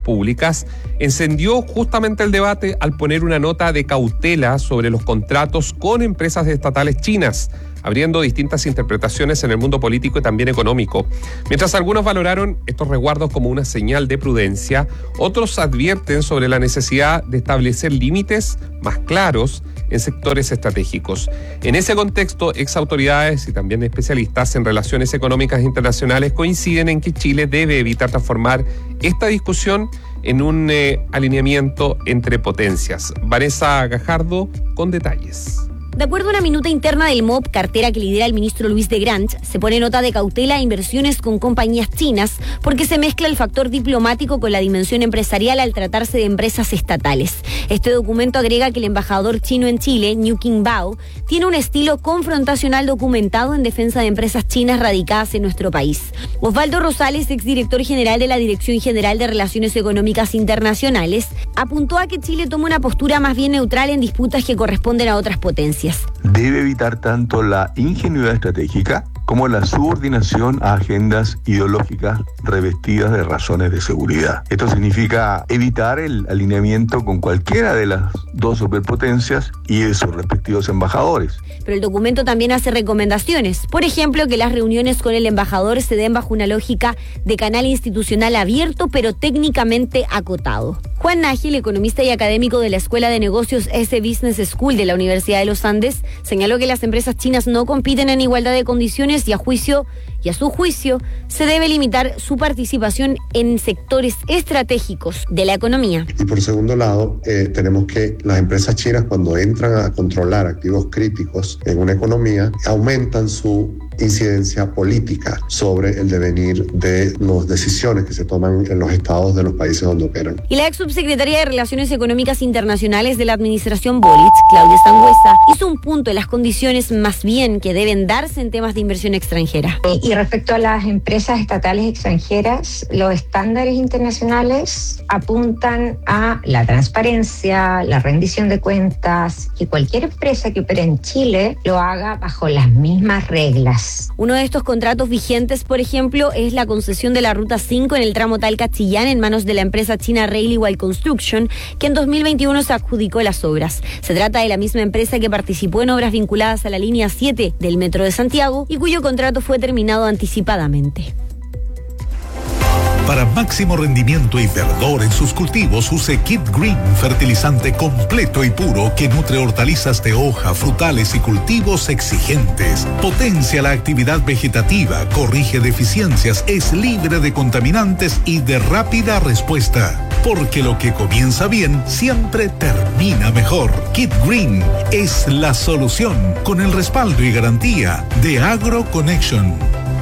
públicas, encendió justamente el debate al poner una nota de cautela sobre los contratos con empresas estatales chinas, abriendo distintas interpretaciones en el mundo político y también económico. Mientras algunos valoraron estos resguardos como una señal de prudencia, otros advierten sobre la necesidad de establecer límites más claros en sectores estratégicos. En ese contexto, exautoridades y también especialistas en relaciones económicas internacionales coinciden en que Chile debe evitar transformar esta discusión en un alineamiento entre potencias. Vanessa Gajardo con detalles. De acuerdo a una minuta interna del MOP, cartera que lidera el ministro Luis de Grange, se pone nota de cautela a inversiones con compañías chinas porque se mezcla el factor diplomático con la dimensión empresarial al tratarse de empresas estatales. Este documento agrega que el embajador chino en Chile, Niu Qingbao, tiene un estilo confrontacional documentado en defensa de empresas chinas radicadas en nuestro país. Osvaldo Rosales, exdirector general de la Dirección General de Relaciones Económicas Internacionales, apuntó a que Chile toma una postura más bien neutral en disputas que corresponden a otras potencias. Debe evitar tanto la ingenuidad estratégica como la subordinación a agendas ideológicas revestidas de razones de seguridad. Esto significa evitar el alineamiento con cualquiera de las dos superpotencias y de sus respectivos embajadores. Pero el documento también hace recomendaciones. Por ejemplo, que las reuniones con el embajador se den bajo una lógica de canal institucional abierto, pero técnicamente acotado. Juan Nájil, economista y académico de la Escuela de Negocios S Business School de la Universidad de los Andes, señaló que las empresas chinas no compiten en igualdad de condiciones y a su juicio se debe limitar su participación en sectores estratégicos de la economía. Y por segundo lado, tenemos que las empresas chinas, cuando entran a controlar activos críticos en una economía, aumentan su incidencia política sobre el devenir de las decisiones que se toman en los estados de los países donde operan. Y la ex subsecretaria de Relaciones Económicas Internacionales de la administración Boric, Claudia Sangüesa, hizo un punto en las condiciones más bien que deben darse en temas de inversión extranjera. Y respecto a las empresas estatales extranjeras, los estándares internacionales apuntan a la transparencia, la rendición de cuentas, que cualquier empresa que opere en Chile lo haga bajo las mismas reglas. Uno de estos contratos vigentes, por ejemplo, es la concesión de la Ruta 5 en el tramo Talca-Chillán en manos de la empresa china Railway Construction, que en 2021 se adjudicó las obras. Se trata de la misma empresa que participó en obras vinculadas a la línea 7 del Metro de Santiago y cuyo contrato fue terminado anticipadamente. Para máximo rendimiento y verdor en sus cultivos, use Kit Green, fertilizante completo y puro que nutre hortalizas de hoja, frutales y cultivos exigentes. Potencia la actividad vegetativa, corrige deficiencias, es libre de contaminantes y de rápida respuesta. Porque lo que comienza bien siempre termina mejor. Kit Green es la solución, con el respaldo y garantía de AgroConnection.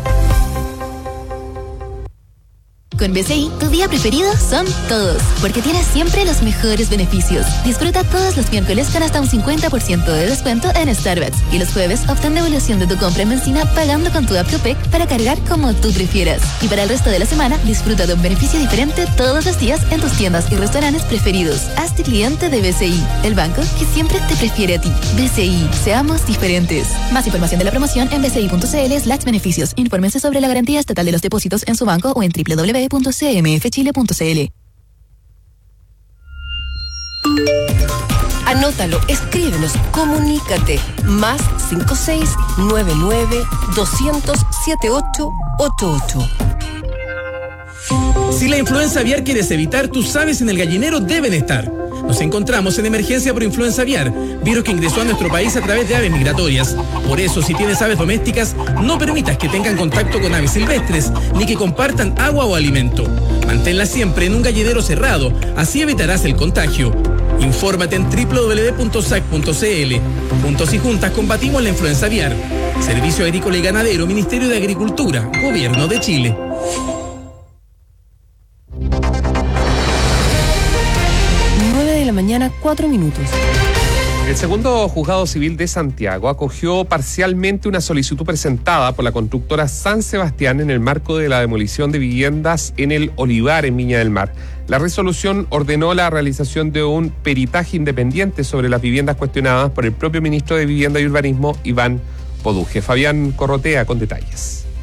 Con BCI, tu día preferido son todos, porque tienes siempre los mejores beneficios. Disfruta todos los miércoles con hasta un 50% de descuento en Starbucks. Y los jueves, obtén devolución de tu compra en benzina pagando con tu app Copec para cargar como tú prefieras. Y para el resto de la semana, disfruta de un beneficio diferente todos los días en tus tiendas y restaurantes preferidos. Hazte cliente de BCI, el banco que siempre te prefiere a ti. BCI, seamos diferentes. Más información de la promoción en bci.cl/beneficios. Infórmense sobre la garantía estatal de los depósitos en su banco o en www.cmfchile.cl. Anótalo, escríbenos, comunícate. Más 56-99-200-7888. Si la influenza aviar quieres evitar, tus aves en el gallinero deben estar. Nos encontramos en emergencia por influenza aviar, virus que ingresó a nuestro país a través de aves migratorias. Por eso, si tienes aves domésticas, no permitas que tengan contacto con aves silvestres, ni que compartan agua o alimento. Manténlas siempre en un gallinero cerrado, así evitarás el contagio. Infórmate en www.sac.cl. Juntos y juntas combatimos la influenza aviar. Servicio Agrícola y Ganadero, Ministerio de Agricultura, Gobierno de Chile. 4 minutos. El segundo juzgado civil de Santiago acogió parcialmente una solicitud presentada por la constructora San Sebastián en el marco de la demolición de viviendas en el Olivar, en Viña del Mar. La resolución ordenó la realización de un peritaje independiente sobre las viviendas cuestionadas por el propio ministro de Vivienda y Urbanismo, Iván Poduje. Fabián Corrotea con detalles.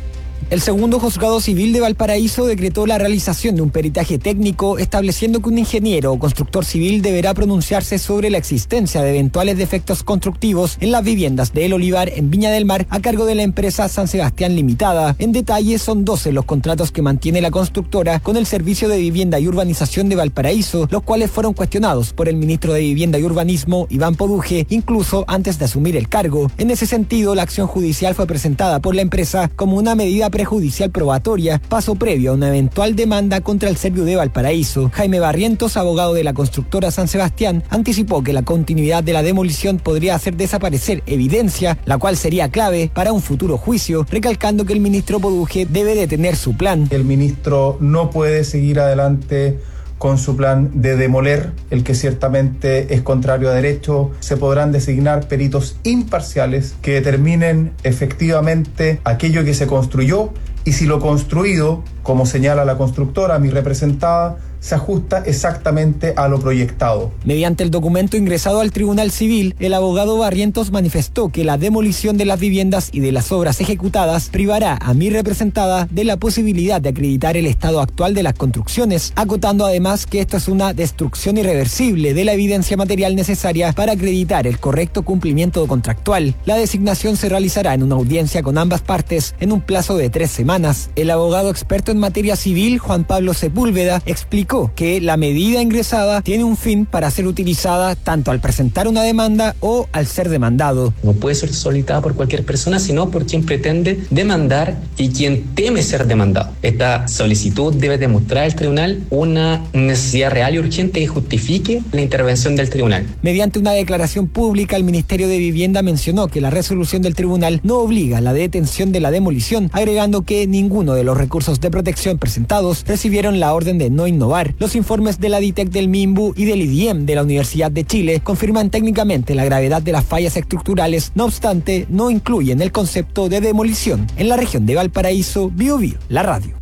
El segundo juzgado civil de Valparaíso decretó la realización de un peritaje técnico estableciendo que un ingeniero o constructor civil deberá pronunciarse sobre la existencia de eventuales defectos constructivos en las viviendas de El Olivar en Viña del Mar a cargo de la empresa San Sebastián Limitada. En detalle, son 12 los contratos que mantiene la constructora con el Servicio de Vivienda y Urbanización de Valparaíso, los cuales fueron cuestionados por el ministro de Vivienda y Urbanismo, Iván Poduje, incluso antes de asumir el cargo. En ese sentido, la acción judicial fue presentada por la empresa como una medida prejudicial probatoria, paso previo a una eventual demanda contra el Servio de Valparaíso. Jaime Barrientos, abogado de la constructora San Sebastián, anticipó que la continuidad de la demolición podría hacer desaparecer evidencia, la cual sería clave para un futuro juicio, recalcando que el ministro Poduje debe detener su plan. El ministro no puede seguir adelante con su plan de demoler, el que ciertamente es contrario a derecho. Se podrán designar peritos imparciales que determinen efectivamente aquello que se construyó y si lo construido, como señala la constructora, mi representada, se ajusta exactamente a lo proyectado. Mediante el documento ingresado al Tribunal Civil, el abogado Barrientos manifestó que la demolición de las viviendas y de las obras ejecutadas privará a mi representada de la posibilidad de acreditar el estado actual de las construcciones, acotando además que esto es una destrucción irreversible de la evidencia material necesaria para acreditar el correcto cumplimiento contractual. La designación se realizará en una audiencia con ambas partes en un plazo de 3 semanas. El abogado experto en materia civil, Juan Pablo Sepúlveda, explicó que la medida ingresada tiene un fin para ser utilizada tanto al presentar una demanda o al ser demandado. No puede ser solicitada por cualquier persona, sino por quien pretende demandar y quien teme ser demandado. Esta solicitud debe demostrar al tribunal una necesidad real y urgente que justifique la intervención del tribunal. Mediante una declaración pública, el Ministerio de Vivienda mencionó que la resolución del tribunal no obliga a la detención de la demolición, agregando que ninguno de los recursos de protección presentados recibieron la orden de no innovar. Los informes de la DITEC del MIMBU y del IDIEM de la Universidad de Chile confirman técnicamente la gravedad de las fallas estructurales, no obstante, no incluyen el concepto de demolición. En la región de Valparaíso, Biobío, la radio.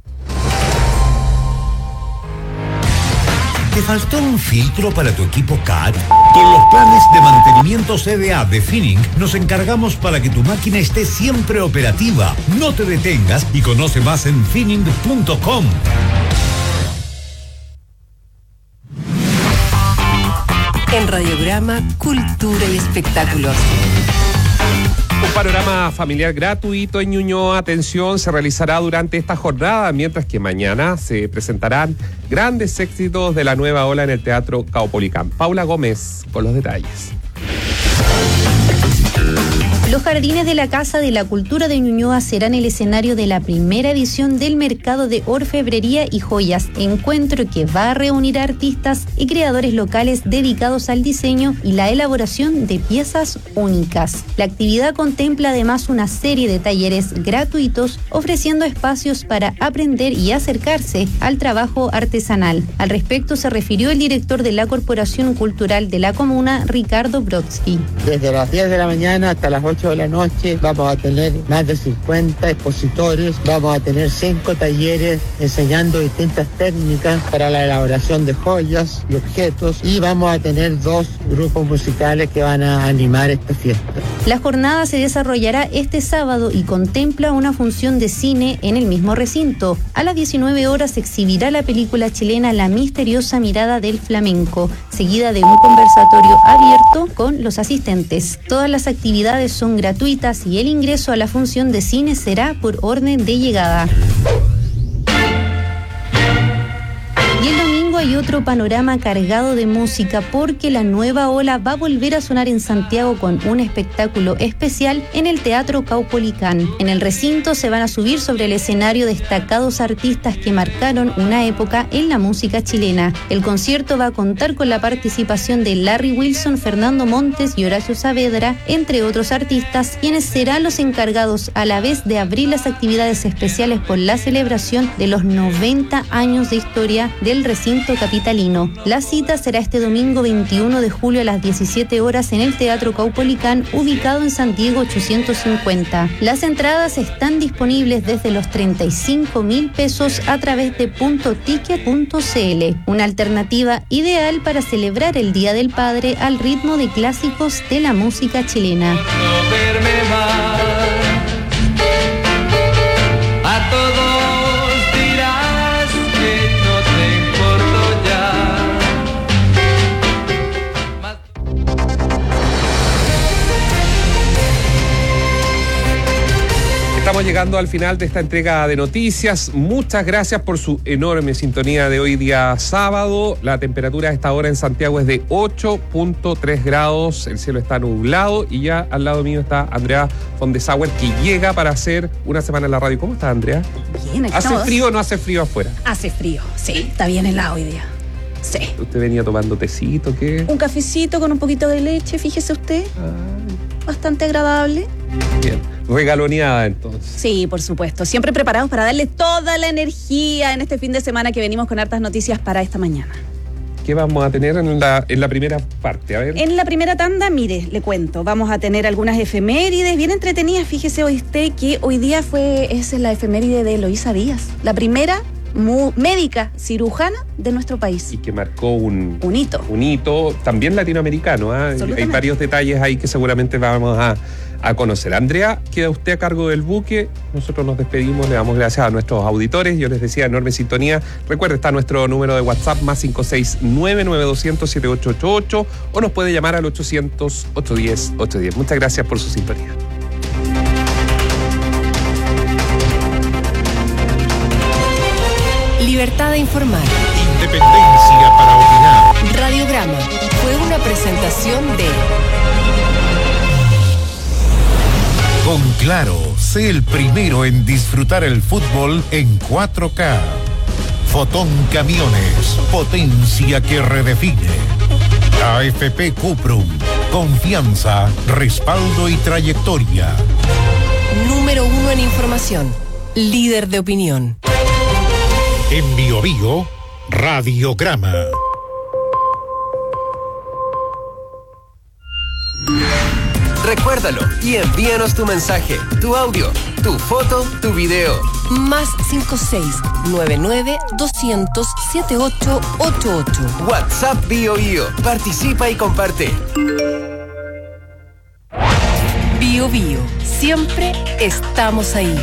¿Te faltó un filtro para tu equipo CAT? Con los planes de mantenimiento CDA de Finning nos encargamos para que tu máquina esté siempre operativa. No te detengas y conoce más en finning.com. En Radiograma, Cultura y Espectáculos. Un panorama familiar gratuito en Ñuñoa, atención, se realizará durante esta jornada, mientras que mañana se presentarán grandes éxitos de la nueva ola en el Teatro Caupolicán. Paula Gómez con los detalles. Los jardines de la Casa de la Cultura de Ñuñoa serán el escenario de la primera edición del Mercado de Orfebrería y Joyas, encuentro que va a reunir a artistas y creadores locales dedicados al diseño y la elaboración de piezas únicas. La actividad contempla además una serie de talleres gratuitos, ofreciendo espacios para aprender y acercarse al trabajo artesanal. Al respecto se refirió el director de la Corporación Cultural de la Comuna, Ricardo Brodsky. Desde las 10 de la mañana hasta las 8 de la noche vamos a tener más de 50 expositores, vamos a tener 5 talleres enseñando distintas técnicas para la elaboración de joyas y objetos, y vamos a tener 2 grupos musicales que van a animar esta fiesta. La jornada se desarrollará este sábado y contempla una función de cine en el mismo recinto. A las 19 horas se exhibirá la película chilena La misteriosa mirada del flamenco, seguida de un conversatorio abierto con los asistentes. Todas las actividades son gratuitas y el ingreso a la función de cine será por orden de llegada. Y el domingo hay otro panorama cargado de música, porque la nueva ola va a volver a sonar en Santiago con un espectáculo especial en el Teatro Caupolicán. En el recinto se van a subir sobre el escenario destacados artistas que marcaron una época en la música chilena. El concierto va a contar con la participación de Larry Wilson, Fernando Montes y Horacio Saavedra, entre otros artistas, quienes serán los encargados a la vez de abrir las actividades especiales por la celebración de los 90 años de historia del recinto capitalino. La cita será este domingo 21 de julio a las 17 horas en el Teatro Caupolicán, ubicado en San Diego 850. Las entradas están disponibles desde los 35.000 pesos a través de puntoticket.cl, una alternativa ideal para celebrar el Día del Padre al ritmo de clásicos de la música chilena. Estamos llegando al final de esta entrega de noticias. Muchas gracias por su enorme sintonía de hoy día sábado. La temperatura a esta hora en Santiago es de 8.3 grados. El cielo está nublado y ya al lado mío está Andrea Fondesauer, que llega para hacer una semana en la radio. ¿Cómo está, Andrea? Bien, aquí ¿Hace estamos. frío o no hace frío afuera? Hace frío, sí. Está bien helado hoy día. Sí. ¿Usted venía tomando tecito, qué? Un cafecito con un poquito de leche, fíjese usted. Bastante agradable. Bien. Regaloneada, entonces. Sí, por supuesto. Siempre preparados para darle toda la energía en este fin de semana que venimos con hartas noticias para esta mañana. ¿Qué vamos a tener en la primera parte? A ver. En la primera tanda, mire, le cuento, vamos a tener algunas efemérides bien entretenidas. Fíjese usted que hoy día es la efeméride de Eloísa Díaz, la primera médica cirujana de nuestro país. Y que marcó un hito. Un hito también latinoamericano. Hay varios detalles ahí que seguramente vamos a conocer. Andrea, queda usted a cargo del buque. Nosotros nos despedimos, le damos gracias a nuestros auditores. Yo les decía, enorme sintonía. Recuerde, está nuestro número de WhatsApp, más 569-9200-7888, o nos puede llamar al 800-810-810. Muchas gracias por su sintonía. Libertad de informar. Independencia para opinar. Radiograma fue una presentación de... Con Claro, sé el primero en disfrutar el fútbol en 4K. Fotón Camiones, potencia que redefine. AFP Cuprum, confianza, respaldo y trayectoria. Número 1 en información, líder de opinión. En Bio Bio, Radiograma. Recuérdalo y envíanos tu mensaje, tu audio, tu foto, tu video. Más 56-99-200-7888. WhatsApp Bio Bio. Participa y comparte. Bio Bio. Siempre estamos ahí.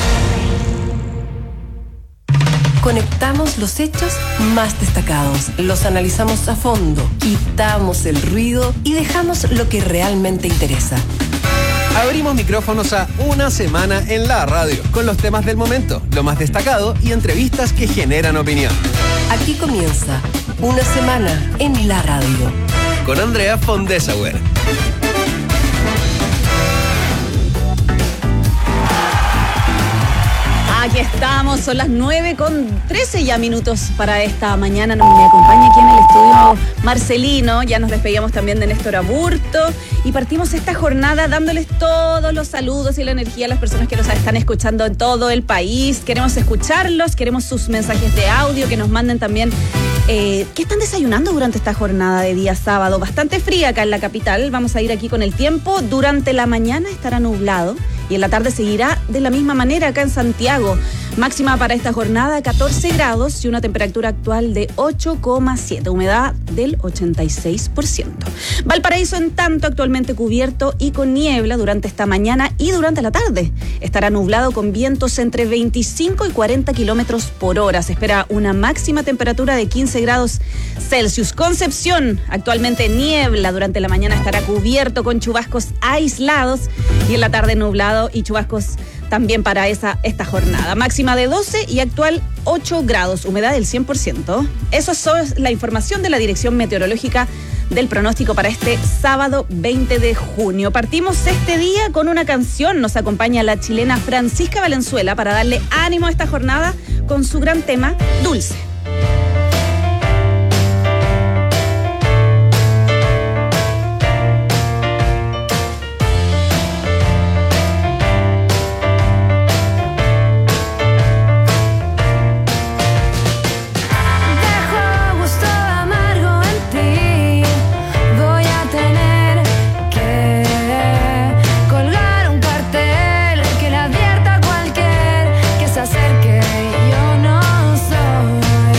Conectamos los hechos más destacados, los analizamos a fondo, quitamos el ruido y dejamos lo que realmente interesa. Abrimos micrófonos a Una Semana en la Radio, con los temas del momento, lo más destacado y entrevistas que generan opinión. Aquí comienza Una Semana en la Radio. Con Andrea Fondesauer. Aquí estamos, son las 9:13 ya minutos para esta mañana. Me acompaña aquí en el estudio Marcelino. Ya nos despedíamos también de Néstor Aburto y partimos esta jornada dándoles todos los saludos y la energía a las personas que nos están escuchando en todo el país. Queremos escucharlos, queremos sus mensajes de audio, que nos manden también qué están desayunando durante esta jornada de día sábado. Bastante fría acá en la capital. Vamos a ir aquí con el tiempo. Durante la mañana estará nublado y en la tarde seguirá de la misma manera acá en Santiago. Máxima para esta jornada 14 grados y una temperatura actual de 8,7, humedad del 86%. Valparaíso, en tanto, actualmente cubierto y con niebla durante esta mañana y durante la tarde. Estará nublado con vientos entre 25 y 40 kilómetros por hora. Se espera una máxima temperatura de 15 grados Celsius. Concepción, actualmente niebla, durante la mañana estará cubierto con chubascos aislados y en la tarde nublado y chubascos también para esta jornada. Máxima de 12 y actual 8 grados, humedad del 100%. Eso es la información de la Dirección Meteorológica del pronóstico para este sábado 20 de junio. Partimos este día con una canción. Nos acompaña la chilena Francisca Valenzuela para darle ánimo a esta jornada con su gran tema, Dulce. Acerque, yo no soy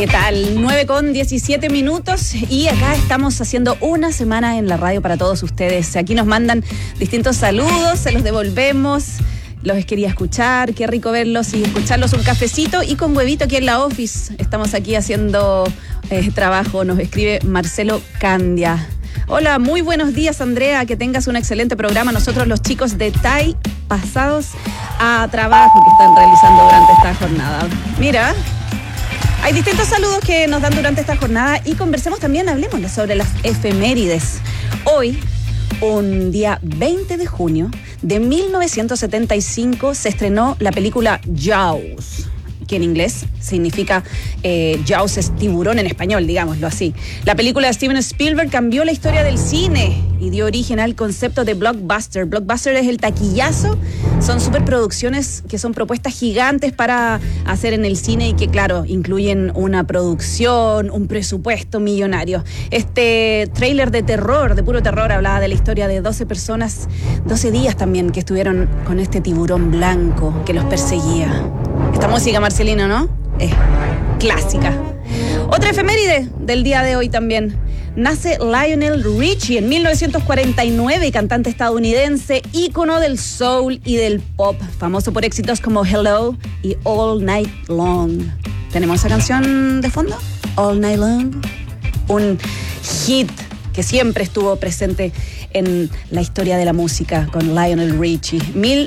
¿Qué tal? 9:17 y acá estamos haciendo una semana en la radio para todos ustedes. Aquí nos mandan distintos saludos, se los devolvemos. Los quería escuchar, qué rico verlos y escucharlos. Un cafecito y con huevito aquí en la office. Estamos aquí haciendo trabajo, nos escribe Marcelo Candia. Hola, muy buenos días, Andrea, que tengas un excelente programa. Nosotros los chicos de TAI pasados a trabajo que están realizando durante esta jornada. Mira, hay distintos saludos que nos dan durante esta jornada y conversemos también, hablemos sobre las efemérides. Hoy, un día 20 de junio de 1975, se estrenó la película Jaws, que en inglés significa Jaws es tiburón en español, digámoslo así. La película de Steven Spielberg cambió la historia del cine y dio origen al concepto de blockbuster. Blockbuster es el taquillazo, son superproducciones que son propuestas gigantes para hacer en el cine y que, claro, incluyen una producción, un presupuesto millonario. Este tráiler de terror, de puro terror, hablaba de la historia de 12 personas, 12 días también, que estuvieron con este tiburón blanco que los perseguía. Esta música, Marcelino, ¿no? Es clásica. Otra efeméride del día de hoy también. Nace Lionel Richie en 1949, cantante estadounidense, ícono del soul y del pop, famoso por éxitos como Hello y All Night Long. ¿Tenemos esa canción de fondo? All Night Long. Un hit que siempre estuvo presente en la historia de la música con Lionel Richie.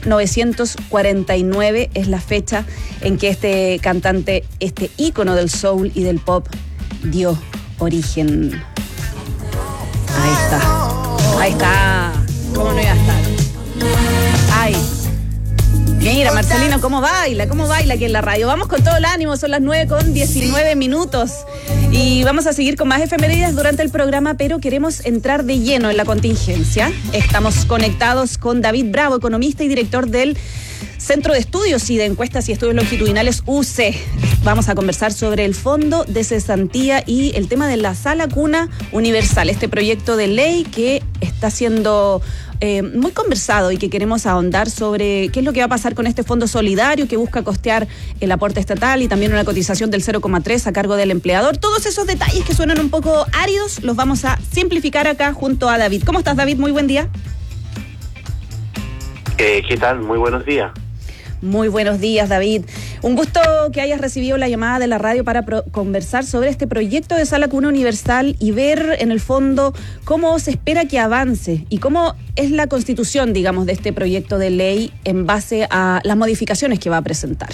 1949 es la fecha en que este cantante, este ícono del soul y del pop, dio origen. Ahí está. ¿Cómo no iba a estar? Ay. Mira, Marcelino, cómo baila aquí en la radio. Vamos con todo el ánimo, son las 9:19 y vamos a seguir con más efemérides durante el programa, pero queremos entrar de lleno en la contingencia. Estamos conectados con David Bravo, economista y director del Centro de Estudios y de Encuestas y Estudios Longitudinales UC. Vamos a conversar sobre el fondo de cesantía y el tema de la Sala Cuna Universal, este proyecto de ley que está siendo muy conversado y que queremos ahondar sobre qué es lo que va a pasar con este fondo solidario que busca costear el aporte estatal y también una cotización del 0,3 a cargo del empleador. Todos esos detalles que suenan un poco áridos los vamos a simplificar acá junto a David. ¿Cómo estás, David? Muy buen día. ¿Qué tal? Muy buenos días. Muy buenos días, David. Un gusto que hayas recibido la llamada de la radio para conversar sobre este proyecto de Sala Cuna Universal y ver en el fondo cómo se espera que avance y cómo es la constitución, digamos, de este proyecto de ley en base a las modificaciones que va a presentar.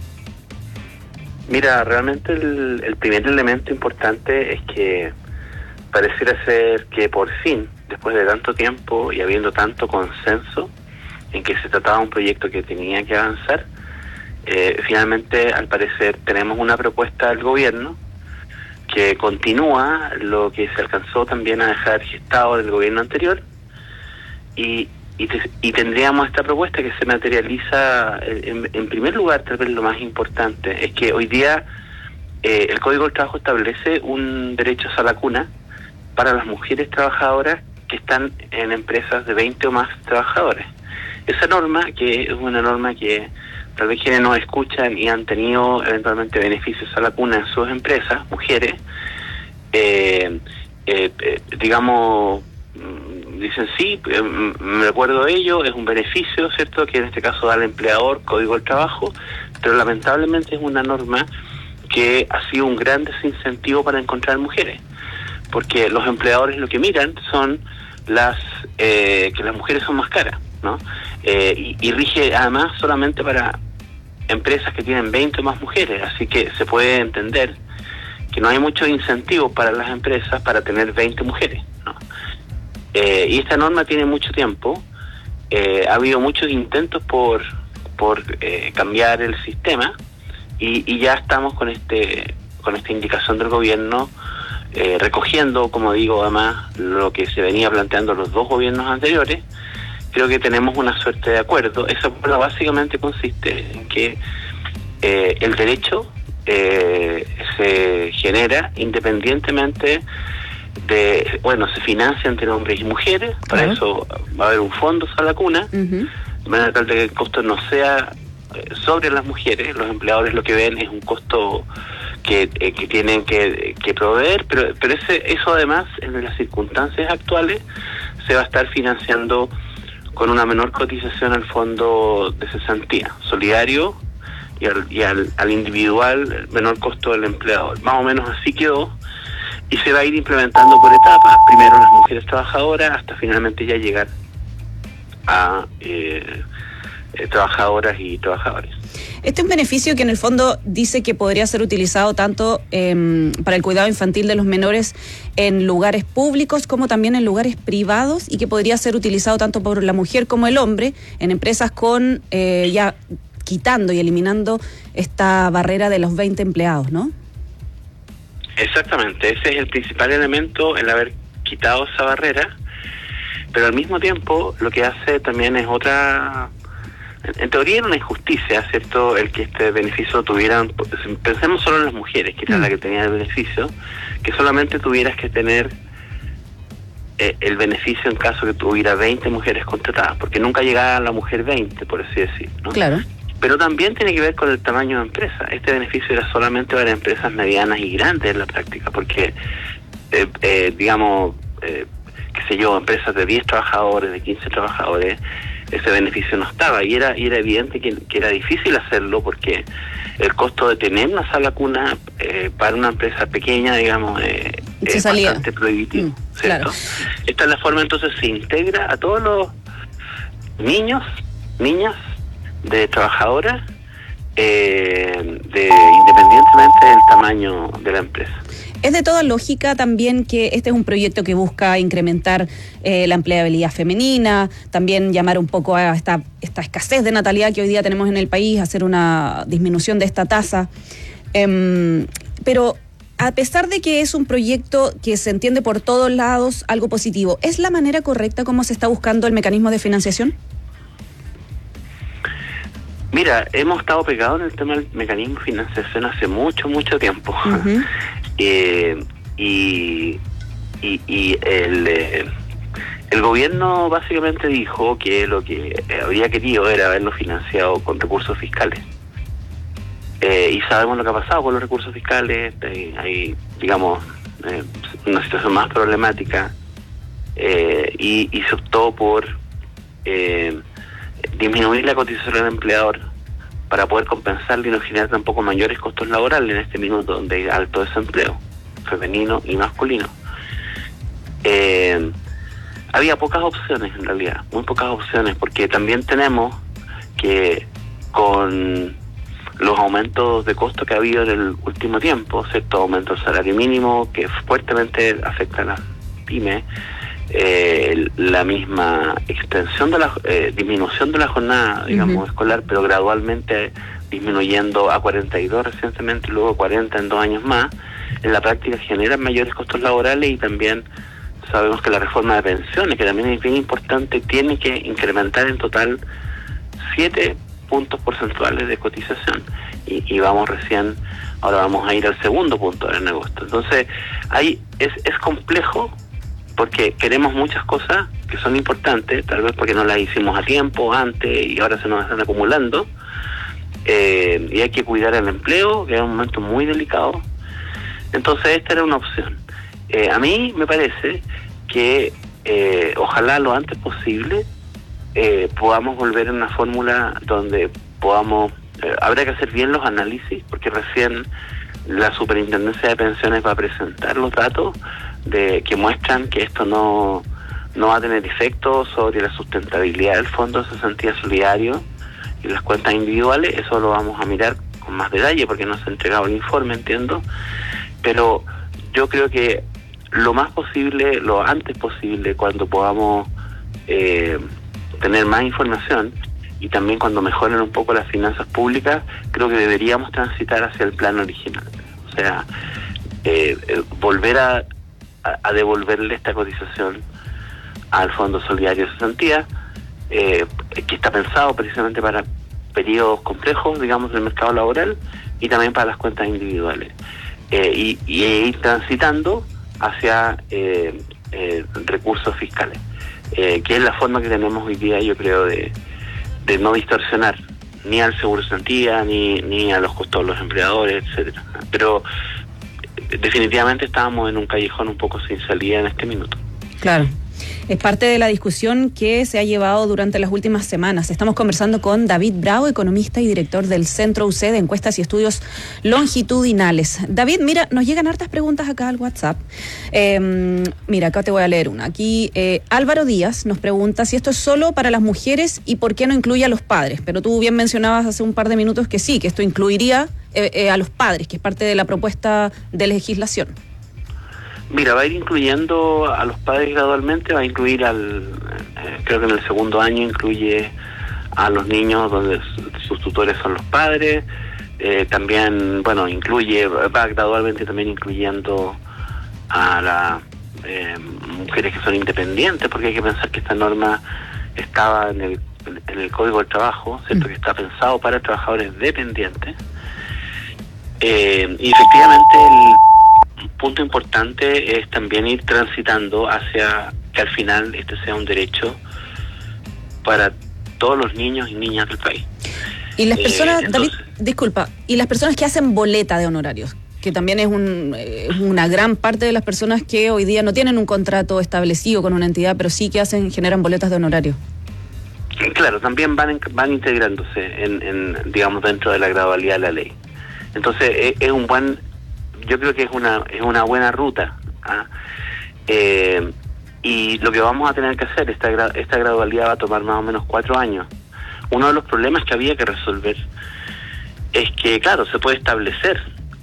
Mira, realmente el primer elemento importante es que pareciera ser que por fin, después de tanto tiempo y habiendo tanto consenso en que se trataba de un proyecto que tenía que avanzar, finalmente, al parecer, tenemos una propuesta del gobierno que continúa lo que se alcanzó también a dejar gestado del gobierno anterior y tendríamos esta propuesta que se materializa, en primer lugar, tal vez lo más importante, es que hoy día el Código del Trabajo establece un derecho a sala cuna para las mujeres trabajadoras que están en empresas de 20 o más trabajadores. Esa norma, que es una norma que tal vez quienes nos escuchan y han tenido eventualmente beneficios a la cuna en sus empresas, mujeres, digamos, dicen sí, me recuerdo de ello, es un beneficio, ¿cierto?, que en este caso da el empleador, Código del Trabajo, pero lamentablemente es una norma que ha sido un gran desincentivo para encontrar mujeres, porque los empleadores lo que miran son que las mujeres son más caras, ¿no? Y rige además solamente para empresas que tienen 20 o más mujeres, así que se puede entender que no hay muchos incentivos para las empresas para tener 20 mujeres, ¿no? Y esta norma tiene mucho tiempo, ha habido muchos intentos por cambiar el sistema y ya estamos con esta indicación del gobierno, recogiendo, como digo, además lo que se venía planteando los dos gobiernos anteriores. Creo que tenemos una suerte de acuerdo. Ese acuerdo básicamente consiste en que el derecho se genera independientemente de, se financia entre hombres y mujeres. Para eso va a haber un fondo Sala Cuna, de manera tal de que el costo no sea sobre las mujeres. Los empleadores lo que ven es un costo tienen que proveer, pero eso además en las circunstancias actuales se va a estar financiando con una menor cotización al fondo de cesantía solidario y al individual menor costo del empleador. Más o menos así quedó, y se va a ir implementando por etapas, primero las mujeres trabajadoras hasta finalmente ya llegar a trabajadoras y trabajadores. Este es un beneficio que en el fondo dice que podría ser utilizado tanto para el cuidado infantil de los menores en lugares públicos como también en lugares privados, y que podría ser utilizado tanto por la mujer como el hombre en empresas con ya quitando y eliminando esta barrera de los 20 empleados, ¿no? Exactamente, ese es el principal elemento, el haber quitado esa barrera, pero al mismo tiempo lo que hace también es otra... En teoría era una injusticia, ¿cierto?, el que este beneficio tuvieran, pensemos solo en las mujeres, que era la que tenía el beneficio, que solamente tuvieras que tener el beneficio en caso que tuviera 20 mujeres contratadas, porque nunca llegaba a la mujer 20, por así decir, ¿no? Claro. Pero también tiene que ver con el tamaño de empresa. Este beneficio era solamente para empresas medianas y grandes en la práctica, porque, qué sé yo, empresas de 10 trabajadores, de 15 trabajadores, ese beneficio no estaba, y era evidente que era difícil hacerlo, porque el costo de tener una sala cuna para una empresa pequeña, digamos, es bastante prohibitivo, ¿cierto? Claro. Esta es la forma, entonces se integra a todos los niños, niñas de trabajadoras, independientemente del tamaño de la empresa. Es de toda lógica también que este es un proyecto que busca incrementar la empleabilidad femenina, también llamar un poco a esta escasez de natalidad que hoy día tenemos en el país, hacer una disminución de esta tasa. Pero a pesar de que es un proyecto que se entiende por todos lados algo positivo, ¿es la manera correcta como se está buscando el mecanismo de financiación? Mira, hemos estado pegados en el tema del mecanismo de financiación hace mucho tiempo. Uh-huh. Y el gobierno básicamente dijo que lo que habría querido era haberlo financiado con recursos fiscales. Y sabemos lo que ha pasado con los recursos fiscales. Hay digamos, una situación más problemática, y se optó por disminuir la cotización del empleador para poder compensarle y no generar tampoco mayores costos laborales en este minuto donde hay alto desempleo femenino y masculino. Había pocas opciones, en realidad, muy pocas opciones, porque también tenemos que con los aumentos de costo que ha habido en el último tiempo, ¿cierto?, aumento del salario mínimo que fuertemente afecta a las pymes, la misma extensión de la disminución de la jornada, digamos, escolar, pero gradualmente disminuyendo a 42 recientemente y luego 40 en 2 años más, en la práctica generan mayores costos laborales. Y también sabemos que la reforma de pensiones, que también es bien importante, tiene que incrementar en total 7 puntos porcentuales de cotización, y ahora vamos a ir al segundo punto en agosto. Entonces ahí es complejo, porque queremos muchas cosas que son importantes, tal vez porque no las hicimos a tiempo antes y ahora se nos están acumulando, y hay que cuidar el empleo, que es un momento muy delicado. Entonces esta era una opción. A mí me parece que ojalá lo antes posible podamos volver a una fórmula donde podamos, habrá que hacer bien los análisis, porque recién la Superintendencia de Pensiones va a presentar los datos que muestran que esto no va a tener efecto sobre la sustentabilidad del Fondo de Cesantía Solidario y las cuentas individuales. Eso lo vamos a mirar con más detalle porque no se ha entregado el informe, entiendo, pero yo creo que lo más posible, lo antes posible, cuando podamos tener más información y también cuando mejoren un poco las finanzas públicas, creo que deberíamos transitar hacia el plan original. O sea, volver a devolverle esta cotización al Fondo Solidario de Cesantía, que está pensado precisamente para periodos complejos, digamos, del mercado laboral, y también para las cuentas individuales, y ir transitando hacia recursos fiscales, que es la forma que tenemos hoy día, yo creo, de no distorsionar ni al seguro de cesantía, ni a los costos de los empleadores, etcétera. Pero definitivamente estábamos en un callejón un poco sin salida en este minuto. Claro. Es parte de la discusión que se ha llevado durante las últimas semanas. Estamos conversando con David Bravo, economista y director del Centro UC de Encuestas y Estudios Longitudinales. David, mira, nos llegan hartas preguntas acá al WhatsApp. Mira, acá te voy a leer una. Aquí Álvaro Díaz nos pregunta si esto es solo para las mujeres y por qué no incluye a los padres. Pero tú bien mencionabas hace un par de minutos que sí, que esto incluiría a los padres, que es parte de la propuesta de legislación. Mira, va a ir incluyendo a los padres gradualmente, va a incluir creo que en el segundo año incluye a los niños donde sus tutores son los padres, también, bueno, va gradualmente también incluyendo a las mujeres que son independientes, porque hay que pensar que esta norma estaba en el Código del Trabajo, ¿cierto? Que está pensado para trabajadores dependientes, y efectivamente un punto importante es también ir transitando hacia que al final este sea un derecho para todos los niños y niñas del país. Y las personas, David, disculpa, y las personas que hacen boleta de honorarios, que también es una gran parte de las personas que hoy día no tienen un contrato establecido con una entidad, pero sí que generan boletas de honorario. Claro, también van integrándose digamos, dentro de la gradualidad de la ley. Entonces yo creo que es una buena ruta, ¿ah? Y lo que vamos a tener que hacer, esta gradualidad va a tomar más o menos 4 años. Uno de los problemas que había que resolver es que, claro, se puede establecer,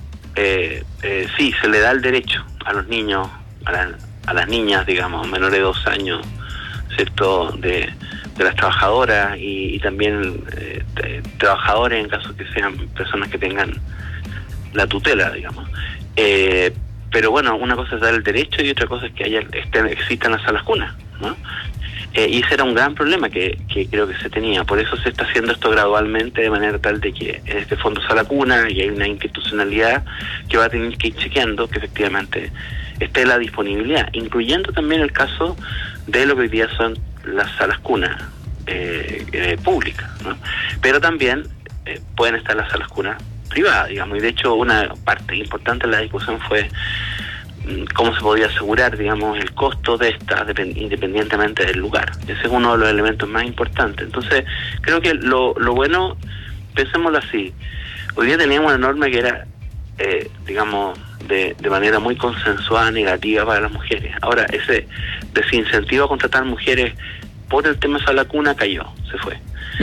sí, se le da el derecho a los niños, a las niñas, digamos, menores de 2 años, ¿cierto?, de las trabajadoras y también trabajadores en caso que sean personas que tengan la tutela, digamos. Pero bueno, una cosa es dar el derecho y otra cosa es que existan las salas cunas, ¿no? Y ese era un gran problema que creo que se tenía. Por eso se está haciendo esto gradualmente, de manera tal de que en este fondo sala cuna y hay una institucionalidad que va a tener que ir chequeando que efectivamente esté la disponibilidad, incluyendo también el caso de lo que hoy día son las salas cunas públicas, ¿no? Pero también pueden estar las salas cunas privadas, digamos, y de hecho una parte importante de la discusión fue cómo se podía asegurar, digamos, el costo de estas independientemente del lugar. Ese es uno de los elementos más importantes. Entonces, creo que lo bueno, pensémoslo así, hoy día teníamos una norma que era, digamos, de manera muy consensuada, negativa para las mujeres. Ahora, ese desincentivo a contratar mujeres por el tema de sala cuna cayó, se fue.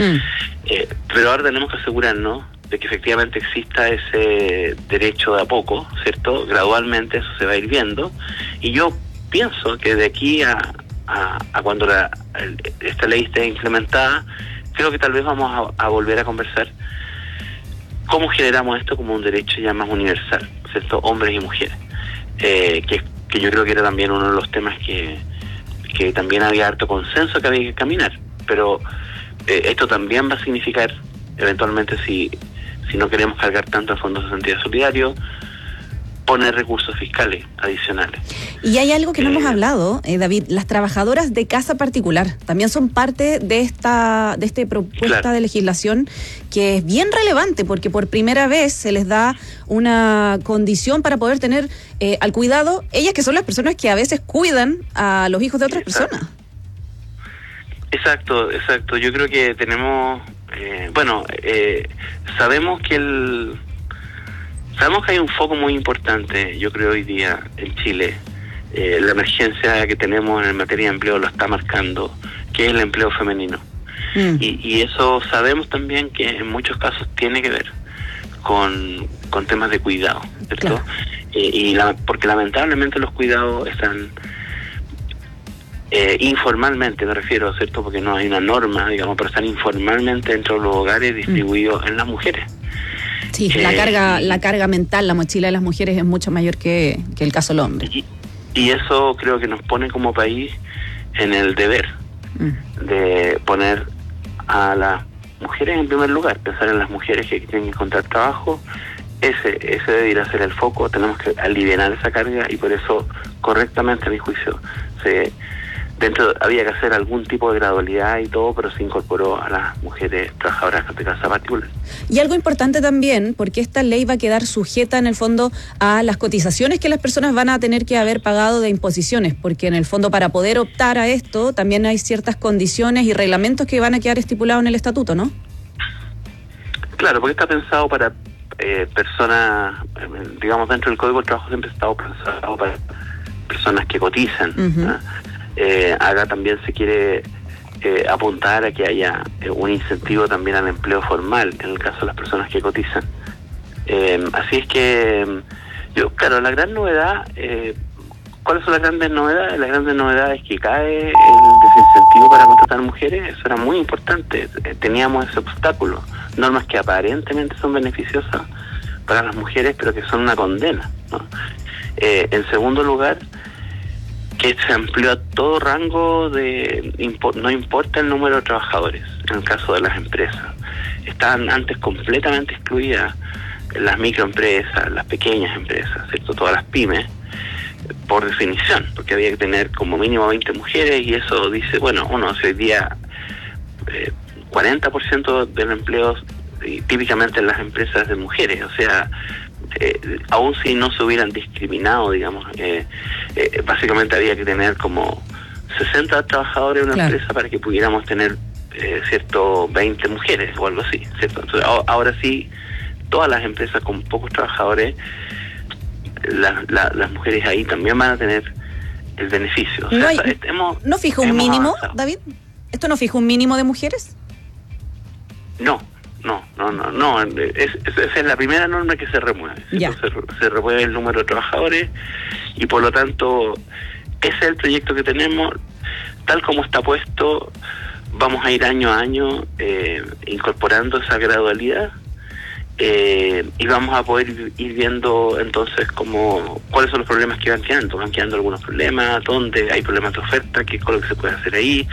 Pero ahora tenemos que asegurarnos de que efectivamente exista ese derecho de a poco, ¿cierto? Gradualmente eso se va a ir viendo, y yo pienso que de aquí a cuando esta ley esté implementada, creo que tal vez vamos a volver a conversar cómo generamos esto como un derecho ya más universal, ¿cierto? Hombres y mujeres, que yo creo que era también uno de los temas que también había harto consenso que había que caminar, pero esto también va a significar eventualmente, si no queremos cargar tanto al Fondo de Cesantía Solidario, poner recursos fiscales adicionales. Y hay algo que no hemos hablado, David, las trabajadoras de casa particular también son parte de esta propuesta, claro, de legislación, que es bien relevante porque por primera vez se les da una condición para poder tener al cuidado, ellas que son las personas que a veces cuidan a los hijos de otras personas. Exacto. Yo creo que tenemos, sabemos que hay un foco muy importante, yo creo, hoy día en Chile. La emergencia que tenemos en materia de empleo lo está marcando, que es el empleo femenino. Y eso sabemos también que en muchos casos tiene que ver con temas de cuidado, ¿cierto? Claro. Porque lamentablemente los cuidados están informalmente, me refiero, ¿cierto? Porque no hay una norma, digamos, pero están informalmente dentro de los hogares distribuidos en las mujeres. Sí, la carga mental, la mochila de las mujeres es mucho mayor que el caso del hombre. Y eso creo que nos pone como país en el deber de poner a las mujeres en primer lugar, pensar en las mujeres que tienen que encontrar trabajo. Ese debe ir a ser el foco. Tenemos que aliviar esa carga y por eso, correctamente a mi juicio, se había que hacer algún tipo de gradualidad y todo, pero se incorporó a las mujeres trabajadoras de casa particular. Y algo importante también, porque esta ley va a quedar sujeta en el fondo a las cotizaciones que las personas van a tener que haber pagado de imposiciones, porque en el fondo para poder optar a esto también hay ciertas condiciones y reglamentos que van a quedar estipulados en el estatuto, ¿no? Claro, porque está pensado para personas, digamos, dentro del Código del Trabajo siempre está pensado para personas que cotizan. Acá también se quiere apuntar a que haya un incentivo también al empleo formal en el caso de las personas que cotizan. Así es que claro, la gran novedad, ¿cuáles son las grandes novedades? La gran novedad es que cae el desincentivo para contratar mujeres. Eso era muy importante. Teníamos ese obstáculo, normas que aparentemente son beneficiosas para las mujeres pero que son una condena, ¿no? En segundo lugar, que se amplió a todo rango no importa el número de trabajadores en el caso de las empresas. Estaban antes completamente excluidas las microempresas, las pequeñas empresas, ¿cierto? Todas las pymes, por definición, porque había que tener como mínimo 20 mujeres y eso dice, bueno, si hoy día 40% del empleo típicamente en las empresas de mujeres, o sea, aún si no se hubieran discriminado, digamos, básicamente había que tener como 60 trabajadores en una empresa para que pudiéramos tener, 20 mujeres o algo así, ¿cierto? Entonces, ahora sí, todas las empresas con pocos trabajadores, las mujeres ahí también van a tener el beneficio. O sea, ¿No fija un mínimo, avanzado. David? ¿Esto no fija un mínimo de mujeres? No. Esa es la primera norma que se remueve. Se remueve el número de trabajadores y por lo tanto ese es el proyecto que tenemos. Tal como está puesto, vamos a ir año a año incorporando esa gradualidad y vamos a poder ir viendo entonces cuáles son los problemas que van quedando algunos problemas, dónde hay problemas de oferta, qué es lo que se puede hacer ahí.